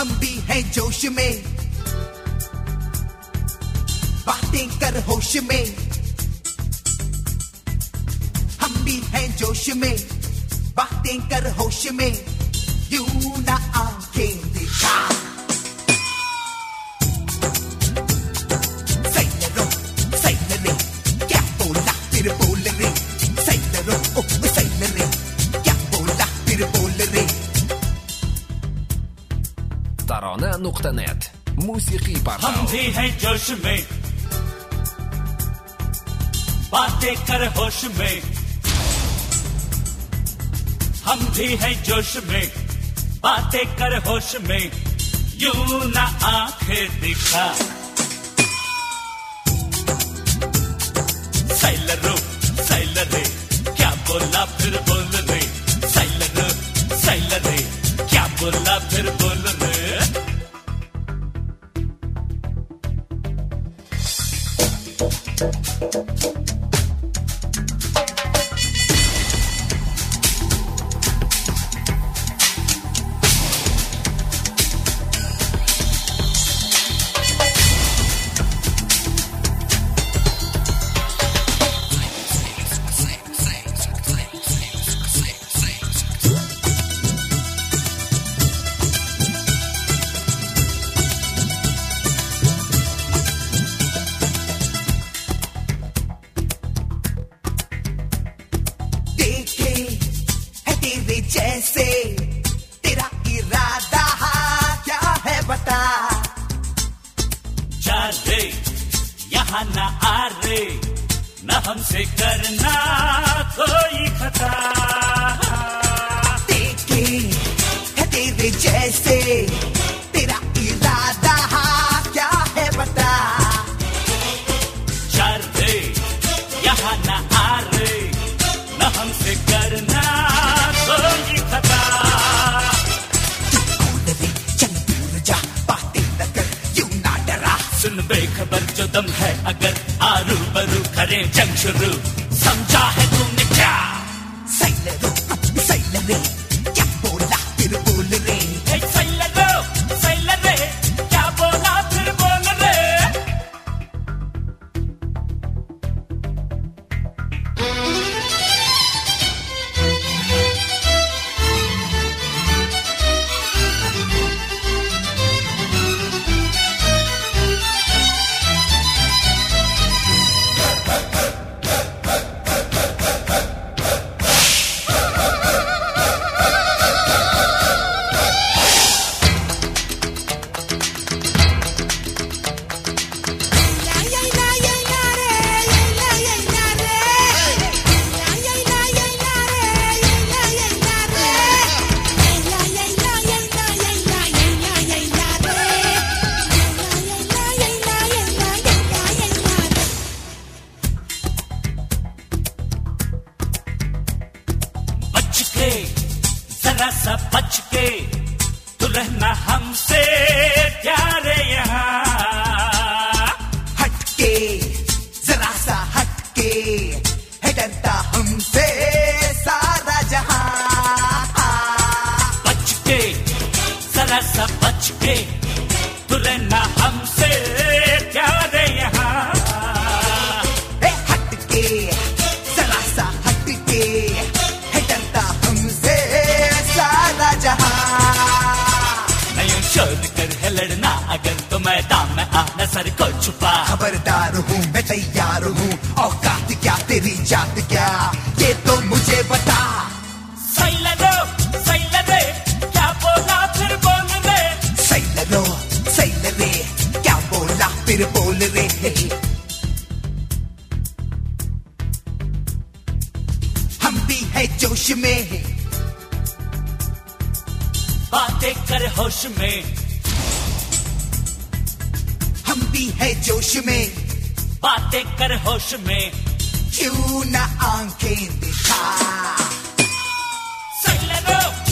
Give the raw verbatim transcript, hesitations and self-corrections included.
हम भी हैं जोश में, बातें कर होश में, हम भी हैं जोश में, बातें कर होश में, यूं ना आंखें दिखा। सैलरो सैलरे क्या बोला फिर बोल रे, सैलरो ओ सैलरे क्या बोला फिर बोल रे। Tarona nuqta net musiqiy portal. हम भी हैं जोश में, बातें कर होश में, हम भी हैं जोश में, बातें कर होश में, यूं ना आंखें दिखा। सैलरो सैलरे क्या बोला फिर बोल रे, सैलरो सैलरे क्या बोला फिर बोल रे। जैसे तेरा इरादा क्या है बता। जा रे यहाँ न आ रे, न हमसे करना कोई खता। देखे है तेरे जैसे तेरा इरादा क्या है बता। जा रे यहाँ न आ रे, न हमसे करना कोई खता। चल दूर जा, बातें न कर, यूं ना डरा। सुन बेखबर जो दम है अगर आरू बरू करें जंग शुरू, समझा है तूने क्या। सैलरो सैलरे क्या बोला फिर बोल रे, सैलरो सैलरे क्या बोला फिर बोल रे। जरा सा बच के तू रहना हमसे प्यारे यहाँ। हटके जरा सा हटके है डरता हमसे सारा जहां। बच के जरा सा बच के तू रहना हमसे प्यारे यहाँ। हटके जरा सा हटके है डरता हमसे सारा जहां। नहीं शोध कर है लड़ना अगर तो मैदान में आना सर को छुपा। खबरदार हूँ मैं तैयार हूँ, औकात क्या तेरी जात क्या ये तो मुझे बता। सैलरो सैलरे क्या बोला फिर बोल रे, सैलरो सैलरे क्या बोला फिर बोल रे। हम भी है जोश में, बातें कर होश में, हम भी है जोश में, बातें कर होश में, क्यों ना आंखें दिखा। सैलरो